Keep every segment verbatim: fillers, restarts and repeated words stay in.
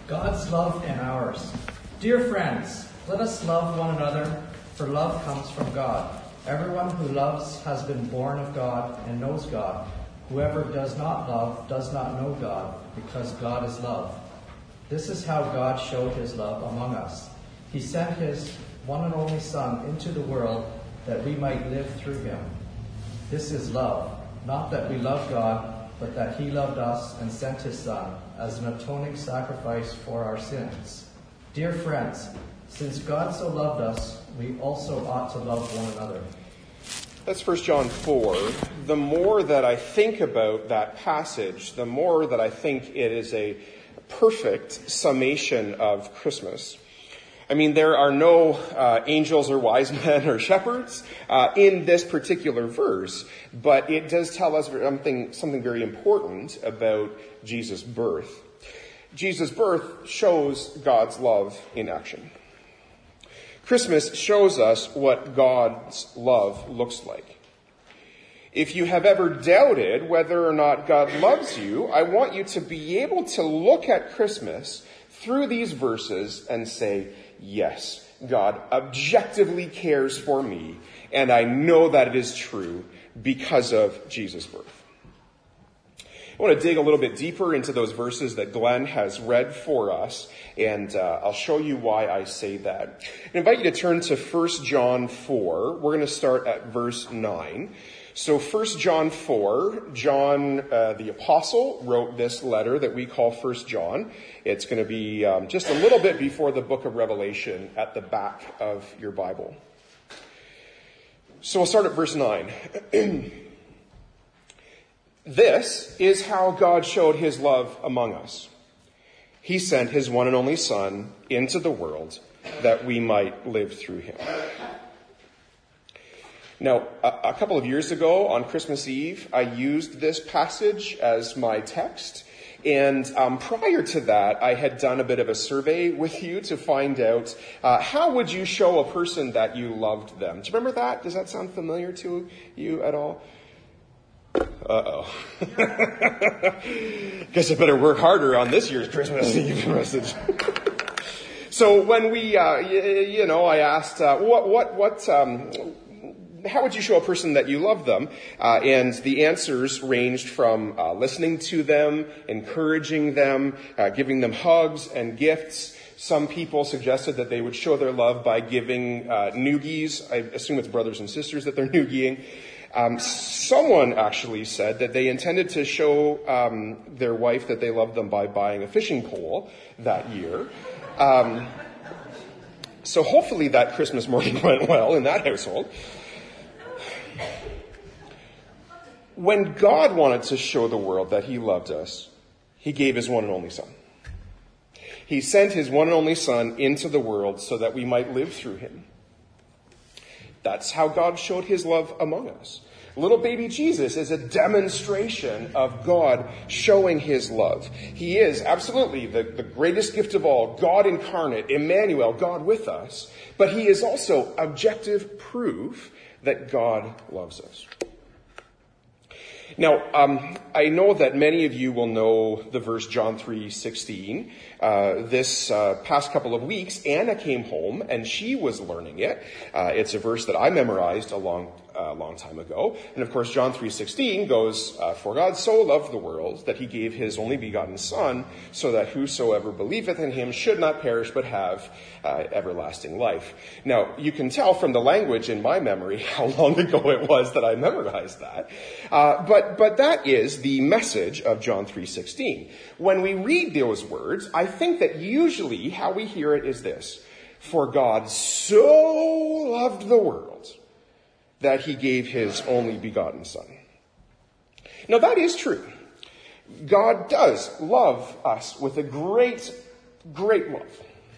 God's love and ours. Dear friends, let us love one another, for love comes from God. Everyone who loves has been born of God and knows God. Whoever does not love does not know God, because God is love. This is how God showed his love among us. He sent his one and only Son into the world that we might live through him. This is love, not that we love God, but that he loved us and sent his Son as an atoning sacrifice for our sins. Dear friends, since God so loved us, we also ought to love one another. That's First John four. The more that I think about that passage, the more that I think it is a perfect summation of Christmas. I mean, there are no uh, angels or wise men or shepherds uh, in this particular verse, but it does tell us something, something very important about Jesus' birth. Jesus' birth shows God's love in action. Christmas shows us what God's love looks like. If you have ever doubted whether or not God loves you, I want you to be able to look at Christmas through these verses and say, yes, God objectively cares for me, and I know that it is true because of Jesus' birth. I want to dig a little bit deeper into those verses that Glenn has read for us, and uh, I'll show you why I say that. I invite you to turn to First John four. We're going to start at verse nine. So First John four, John uh, the Apostle wrote this letter that we call First John. It's going to be um, just a little bit before the book of Revelation at the back of your Bible. So we'll start at verse nine. This is how God showed his love among us. He sent his one and only Son into the world that we might live through him. Now, a, a couple of years ago on Christmas Eve, I used this passage as my text. And um, prior to that, I had done a bit of a survey with you to find out uh, how would you show a person that you loved them. Do you remember that? Does that sound familiar to you at all? Uh-oh. Guess I better work harder on this year's Christmas Eve message. So when we, uh, you, you know, I asked, uh, what, what, what, um, how would you show a person that you love them? Uh, and the answers ranged from uh, listening to them, encouraging them, uh, giving them hugs and gifts. Some people suggested that they would show their love by giving uh, noogies. I assume it's brothers and sisters that they're noogieing. Um, someone actually said that they intended to show um, their wife that they loved them by buying a fishing pole that year. Um, so hopefully that Christmas morning went well in that household. When God wanted to show the world that he loved us, he gave his one and only Son. He sent his one and only Son into the world so that we might live through him. That's how God showed his love among us. Little baby Jesus is a demonstration of God showing his love. He is absolutely the, the greatest gift of all, God incarnate, Emmanuel, God with us. But he is also objective proof that God loves us. Now, um, I know that many of you will know the verse John three sixteen. Uh, this uh, past couple of weeks, Anna came home and she was learning it. Uh, it's a verse that I memorized a long, uh, long time ago. And of course, John three sixteen goes, uh, "For God so loved the world that he gave his only begotten Son, so that whosoever believeth in him should not perish but have uh, everlasting life." Now, you can tell from the language in my memory how long ago it was that I memorized that. Uh, but But that is the message of John three sixteen. When we read those words, I think that usually how we hear it is this: "For God so loved the world that he gave his only begotten Son." Now that is true. God does love us with a great, great love.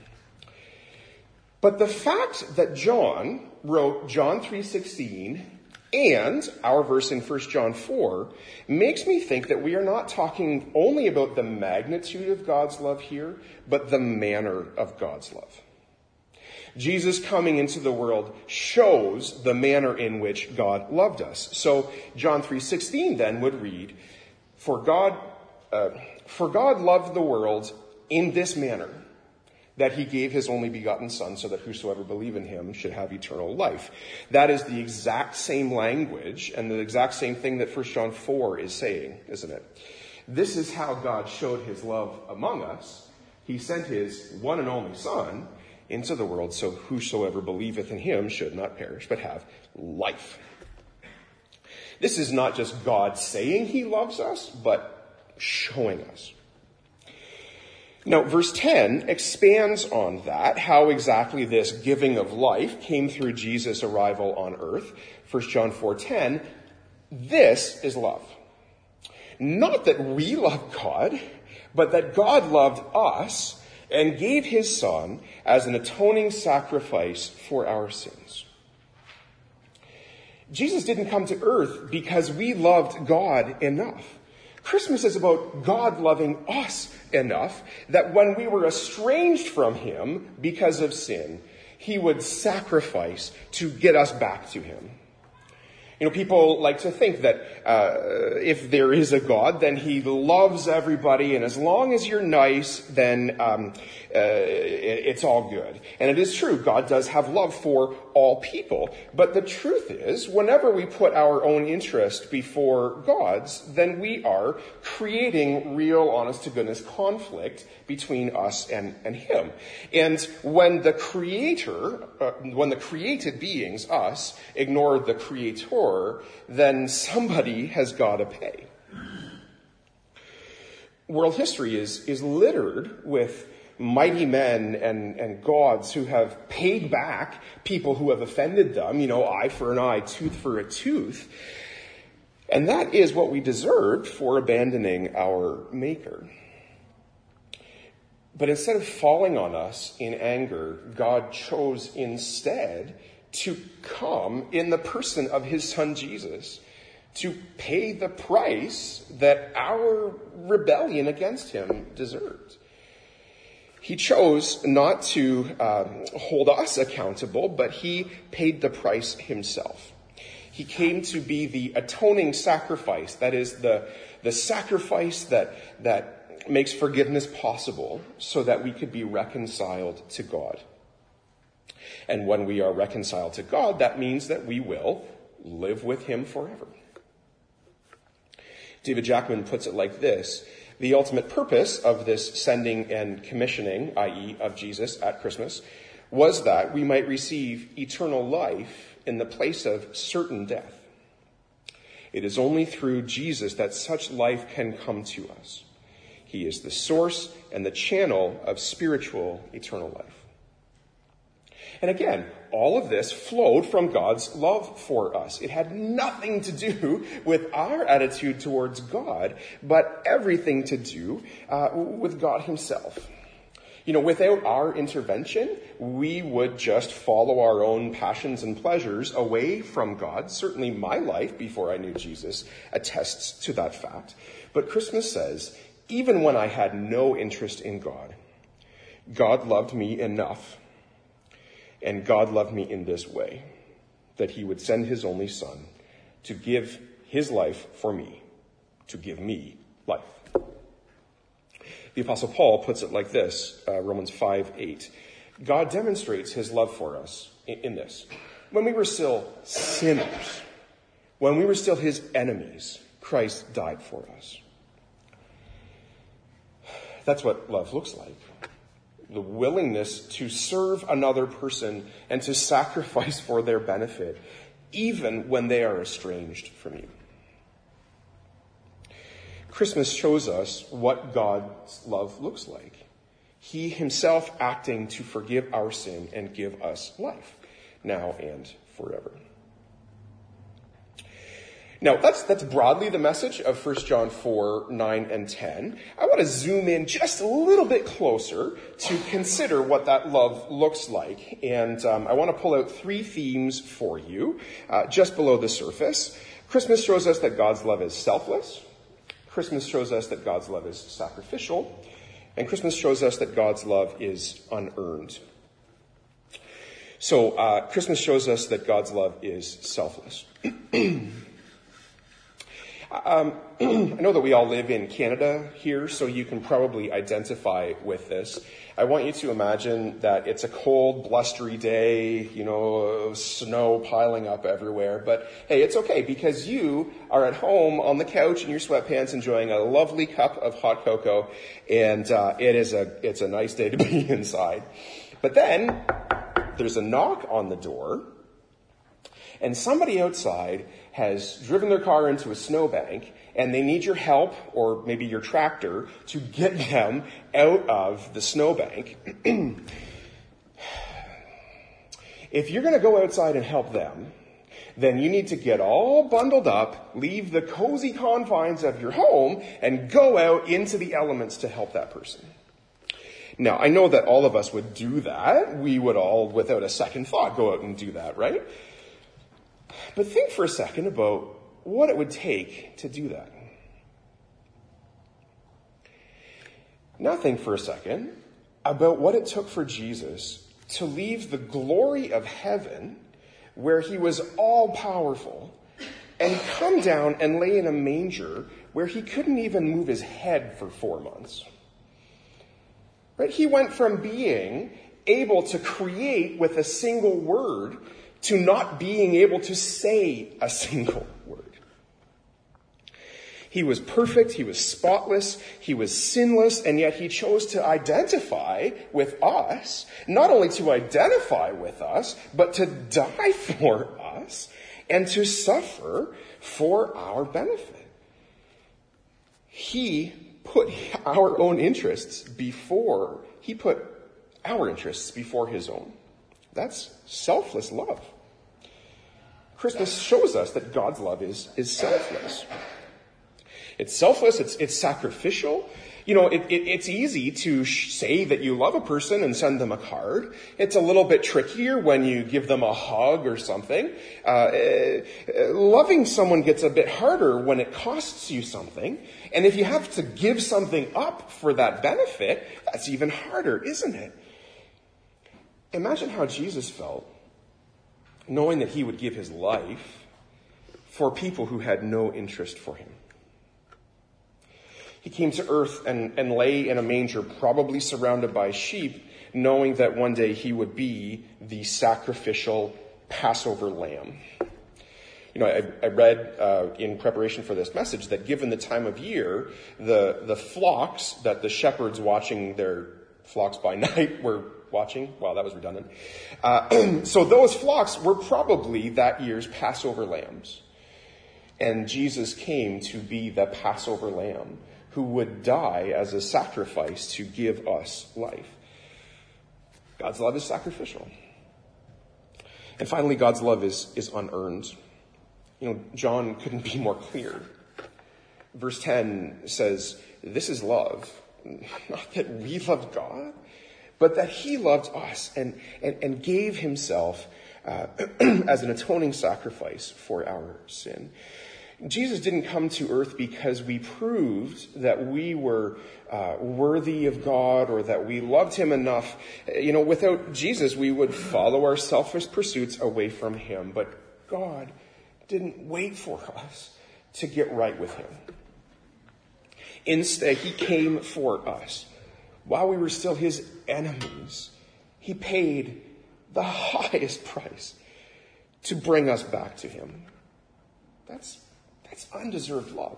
But the fact that John wrote John three sixteen and our verse in First John four makes me think that we are not talking only about the magnitude of God's love here, but the manner of God's love. Jesus coming into the world shows the manner in which God loved us. So John three sixteen then would read, For God, uh, for God loved the world in this manner, that he gave his only begotten Son, so that whosoever believe in him should have eternal life. That is the exact same language and the exact same thing that First John four is saying, isn't it? This is how God showed his love among us. He sent his one and only Son into the world, so whosoever believeth in him should not perish, but have life. This is not just God saying he loves us, but showing us. Now, verse ten expands on that, how exactly this giving of life came through Jesus' arrival on earth. First John four ten, this is love. Not that we love God, but that God loved us and gave his Son as an atoning sacrifice for our sins. Jesus didn't come to earth because we loved God enough. Christmas is about God loving us enough that when we were estranged from him because of sin, he would sacrifice to get us back to him. You know, people like to think that uh, if there is a God, then he loves everybody, and as long as you're nice, then um, uh, it, it's all good. And it is true, God does have love for all people. But the truth is, whenever we put our own interest before God's, then we are creating real, honest-to-goodness conflict between us and, and him. And when the creator, uh, when the created beings, us, ignore the creator, then somebody has got to pay. World history is, is littered with mighty men and, and gods who have paid back people who have offended them, you know, eye for an eye, tooth for a tooth. And that is what we deserved for abandoning our Maker. But instead of falling on us in anger, God chose instead to come in the person of his Son Jesus to pay the price that our rebellion against him deserved. He chose not to um, hold us accountable, but he paid the price himself. He came to be the atoning sacrifice, that is the, the sacrifice that, that makes forgiveness possible so that we could be reconciled to God. And when we are reconciled to God, that means that we will live with him forever. David Jackman puts it like this: the ultimate purpose of this sending and commissioning, that is of Jesus at Christmas, was that we might receive eternal life in the place of certain death. It is only through Jesus that such life can come to us. He is the source and the channel of spiritual eternal life. And again, all of this flowed from God's love for us. It had nothing to do with our attitude towards God, but everything to do uh, with God himself. You know, without our intervention, we would just follow our own passions and pleasures away from God. Certainly my life before I knew Jesus attests to that fact. But Christmas says, even when I had no interest in God, God loved me enough. And God loved me in this way, that he would send his only Son to give his life for me, to give me life. The Apostle Paul puts it like this, uh, Romans five eight. God demonstrates his love for us in, in this. When we were still sinners, when we were still his enemies, Christ died for us. That's what love looks like. The willingness to serve another person and to sacrifice for their benefit, even when they are estranged from you. Christmas shows us what God's love looks like. He himself acting to forgive our sin and give us life, now and forever. Now, that's that's broadly the message of First John four, nine, and ten. I want to zoom in just a little bit closer to consider what that love looks like. And um, I want to pull out three themes for you, uh, just below the surface. Christmas shows us that God's love is selfless. Christmas shows us that God's love is sacrificial. And Christmas shows us that God's love is unearned. So, uh, Christmas shows us that God's love is selfless. Um, I know that we all live in Canada here, so you can probably identify with this. I want you to imagine that it's a cold, blustery day, you know, snow piling up everywhere. But hey, it's okay because you are at home on the couch in your sweatpants enjoying a lovely cup of hot cocoa, and uh, it is a it's a nice day to be inside. But then there's a knock on the door, and somebody outside has driven their car into a snowbank, and they need your help, or maybe your tractor, to get them out of the snowbank. If you're going to go outside and help them, then you need to get all bundled up, leave the cozy confines of your home, and go out into the elements to help that person. Now, I know that all of us would do that. We would all, without a second thought, go out and do that, right? But think for a second about what it would take to do that. Now think for a second about what it took for Jesus to leave the glory of heaven, where he was all-powerful, and come down and lay in a manger where he couldn't even move his head for four months. Right? He went from being able to create with a single word to not being able to say a single word. He was perfect, he was spotless, he was sinless, and yet he chose to identify with us, not only to identify with us, but to die for us and to suffer for our benefit. He put our own interests before, he put our interests before his own. That's selfless love. Christmas shows us that God's love is, is selfless. It's selfless, it's, it's sacrificial. You know, it, it, it's easy to sh- say that you love a person and send them a card. It's a little bit trickier when you give them a hug or something. Uh, uh, loving someone gets a bit harder when it costs you something. And if you have to give something up for that benefit, that's even harder, isn't it? Imagine how Jesus felt knowing that he would give his life for people who had no interest for him. He came to earth and, and lay in a manger, probably surrounded by sheep, knowing that one day he would be the sacrificial Passover lamb. You know, I, I read uh, in preparation for this message that given the time of year, the, the flocks that the shepherds watching their flocks by night were watching. Wow, that was redundant. Uh, so those flocks were probably that year's Passover lambs. And Jesus came to be the Passover lamb who would die as a sacrifice to give us life. God's love is sacrificial. And finally, God's love is, is unearned. You know, John couldn't be more clear. Verse ten says, this is love. Not that we loved God, but that he loved us and, and, and gave himself uh, as an atoning sacrifice for our sin. Jesus didn't come to earth because we proved that we were uh, worthy of God or that we loved him enough. You know, without Jesus, we would follow our selfish pursuits away from him. But God didn't wait for us to get right with him. Instead, he came for us. While we were still his enemies, he paid the highest price to bring us back to him. That's, that's undeserved love.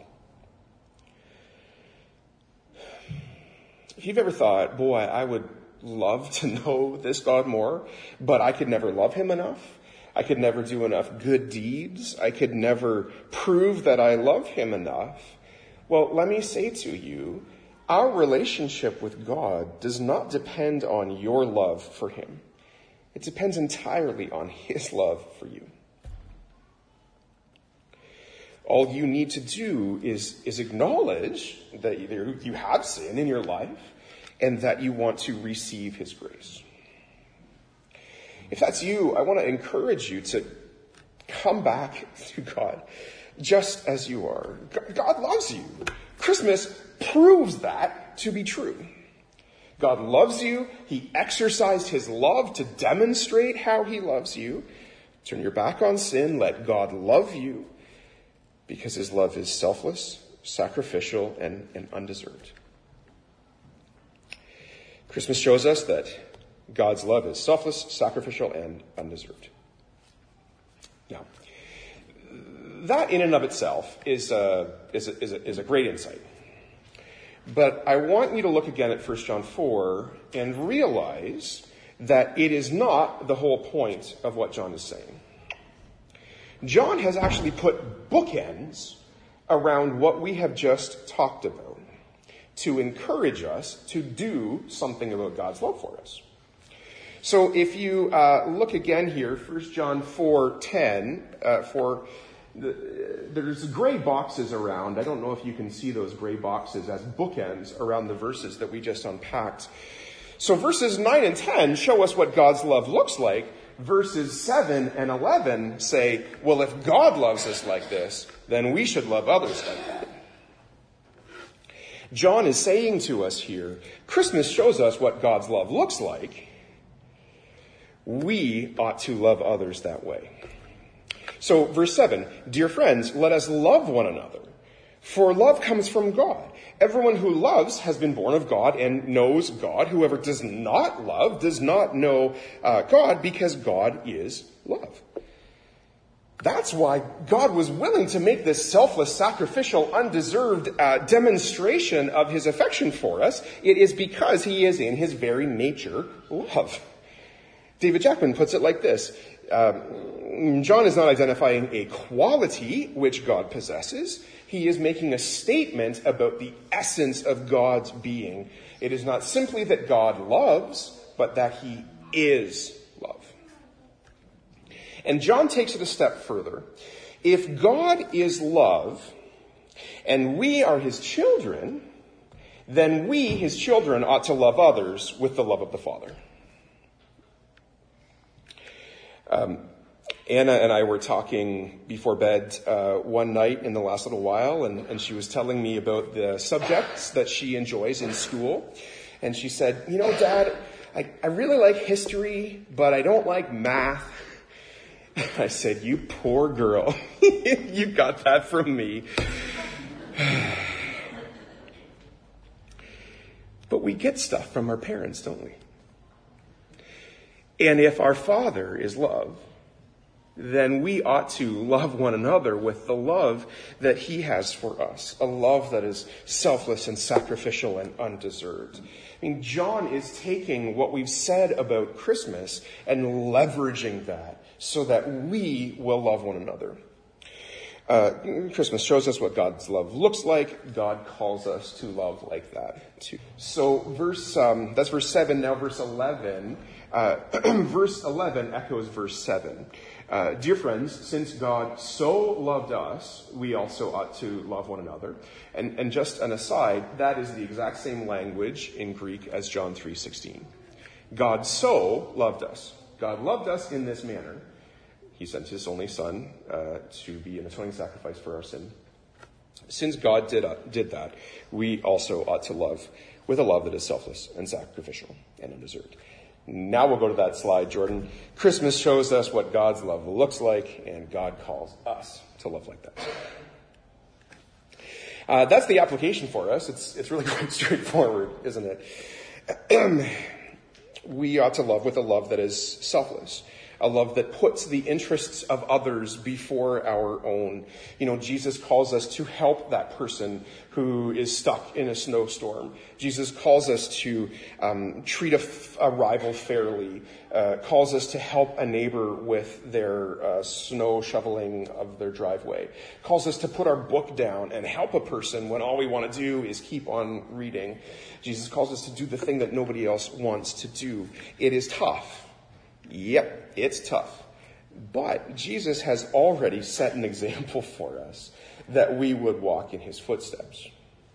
If you've ever thought, boy, I would love to know this God more, but I could never love him enough. I could never do enough good deeds. I could never prove that I love him enough. Well, let me say to you, our relationship with God does not depend on your love for him. It depends entirely on his love for you. All you need to do is, is acknowledge that either you have sin in your life and that you want to receive his grace. If that's you, I want to encourage you to come back to God just as you are. God loves you. Christmas proves that to be true. God loves you. He exercised his love to demonstrate how he loves you. Turn your back on sin. Let God love you. because his love is selfless, sacrificial, and, and undeserved. Christmas shows us that God's love is selfless, sacrificial, and undeserved. Now, that in and of itself is a, is a, is a, is a great insight. But I want you to look again at First John four and realize that it is not the whole point of what John is saying. John has actually put bookends around what we have just talked about to encourage us to do something about God's love for us. So if you uh, look again here, First John four ten, uh, for the, there's gray boxes around. I don't know if you can see those gray boxes as bookends around the verses that we just unpacked. So verses nine and ten show us what God's love looks like. Verses seven and eleven say, well, if God loves us like this, then we should love others like that. John is saying to us here, Christmas shows us what God's love looks like. We ought to love others that way. So verse seven, dear friends, let us love one another, for love comes from God. Everyone who loves has been born of God and knows God. Whoever does not love does not know uh, God, because God is love. That's why God was willing to make this selfless, sacrificial, undeserved uh, demonstration of his affection for us. It is because he is in his very nature love. David Jackman puts it like this. Um, John is not identifying a quality which God possesses. He is making a statement about the essence of God's being. It is not simply that God loves, but that he is love. And John takes it a step further. If God is love, and we are his children, then we, his children, ought to love others with the love of the Father. Um, Anna and I were talking before bed uh, one night in the last little while, and, and she was telling me about the subjects that she enjoys in school. And she said, you know, Dad, I, I really like history, but I don't like math. I said, you poor girl. You got that from me. But we get stuff from our parents, don't we? And if our Father is love, then we ought to love one another with the love that he has for us, a love that is selfless and sacrificial and undeserved. I mean, John is taking what we've said about Christmas and leveraging that so that we will love one another. Uh, Christmas shows us what God's love looks like. God calls us to love like that too. So verse, um, that's verse seven. Now verse eleven. Uh, verse eleven echoes verse seven. Uh, Dear friends, since God so loved us, we also ought to love one another. And, and just an aside, that is the exact same language in Greek as John three sixteen. God so loved us. God loved us in this manner. He sent his only son uh, to be an atoning sacrifice for our sin. Since God did, uh, did that, we also ought to love with a love that is selfless and sacrificial and undeserved. Now we'll go to that slide, Jordan. Christmas shows us what God's love looks like, and God calls us to love like that. Uh, that's the application for us. It's it's really quite straightforward, isn't it? We ought to love with a love that is selfless. A love that puts the interests of others before our own. You know, Jesus calls us to help that person who is stuck in a snowstorm. Jesus calls us to um, treat a, f- a rival fairly. Uh, calls us to help a neighbor with their uh, snow shoveling of their driveway. Calls us to put our book down and help a person when all we want to do is keep on reading. Jesus calls us to do the thing that nobody else wants to do. It is tough. Yep, it's tough. But Jesus has already set an example for us that we would walk in his footsteps.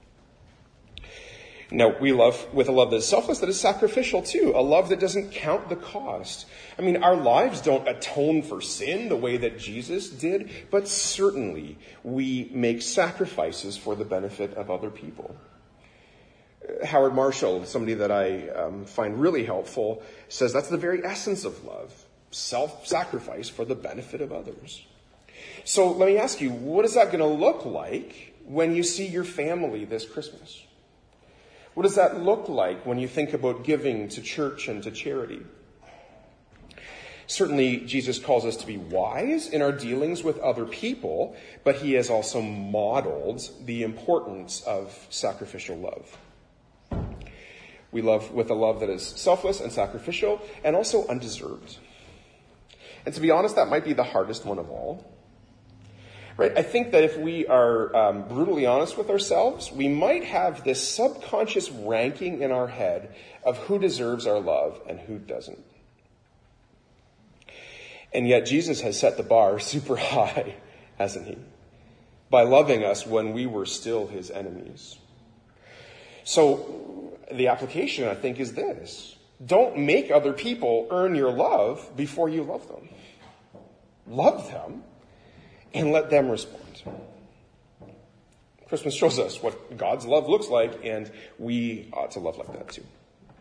Now, we love with a love that is selfless, that is sacrificial too. A love that doesn't count the cost. I mean, our lives don't atone for sin the way that Jesus did, but certainly we make sacrifices for the benefit of other people. Howard Marshall, somebody that I um, find really helpful, says that's the very essence of love. Self-sacrifice for the benefit of others. So let me ask you, what is that going to look like when you see your family this Christmas? What does that look like when you think about giving to church and to charity? Certainly, Jesus calls us to be wise in our dealings with other people, but he has also modeled the importance of sacrificial love. We love with a love that is selfless and sacrificial and also undeserved. And to be honest, that might be the hardest one of all. Right? I think that if we are um, brutally honest with ourselves, we might have this subconscious ranking in our head of who deserves our love and who doesn't. And yet Jesus has set the bar super high, hasn't he? By loving us when we were still his enemies. So the application, I think, is this. Don't make other people earn your love before you love them. Love them. And let them respond. Christmas shows us what God's love looks like, and we ought to love like that too.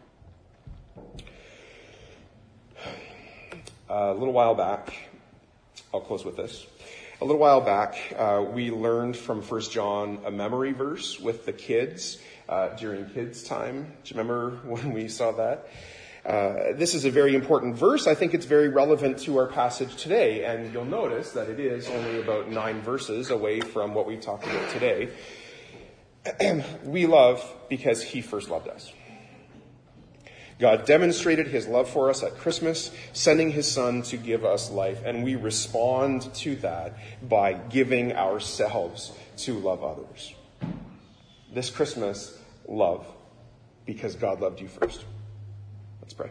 A little while back, I'll close with this. A little while back, uh, we learned from First John a memory verse with the kids uh, during kids' time. Do you remember when we saw that? Uh, this is a very important verse. I think it's very relevant to our passage today, and you'll notice that it is only about nine verses away from what we talked about today. We love because he first loved us. God demonstrated his love for us at Christmas, sending his son to give us life, and we respond to that by giving ourselves to love others. This Christmas, love because God loved you first. Let's pray.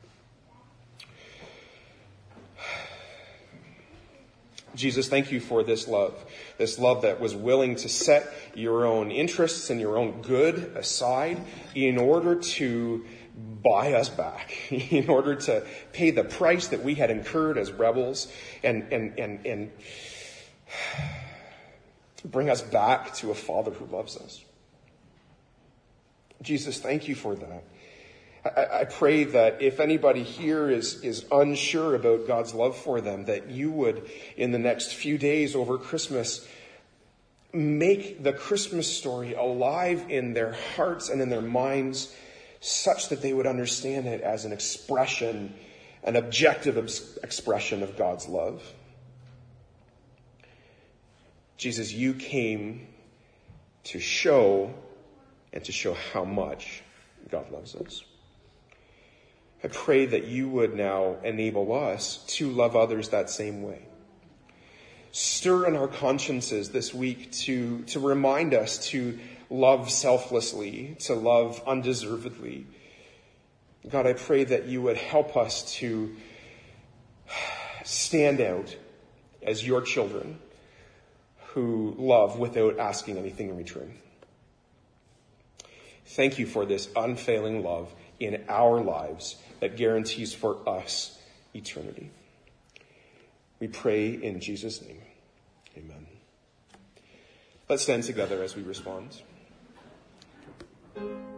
Jesus, thank you for this love, this love that was willing to set your own interests and your own good aside in order to buy us back, in order to pay the price that we had incurred as rebels and, and, and, and bring us back to a Father who loves us. Jesus, thank you for that. I pray that if anybody here is, is unsure about God's love for them, that you would, in the next few days over Christmas, make the Christmas story alive in their hearts and in their minds such that they would understand it as an expression, an objective expression of God's love. Jesus, you came to show and to show how much God loves us. I pray that you would now enable us to love others that same way. Stir in our consciences this week to, to remind us to love selflessly, to love undeservedly. God, I pray that you would help us to stand out as your children who love without asking anything in return. Thank you for this unfailing love in our lives that guarantees for us eternity. We pray in Jesus' name. Amen. Let's stand together as we respond.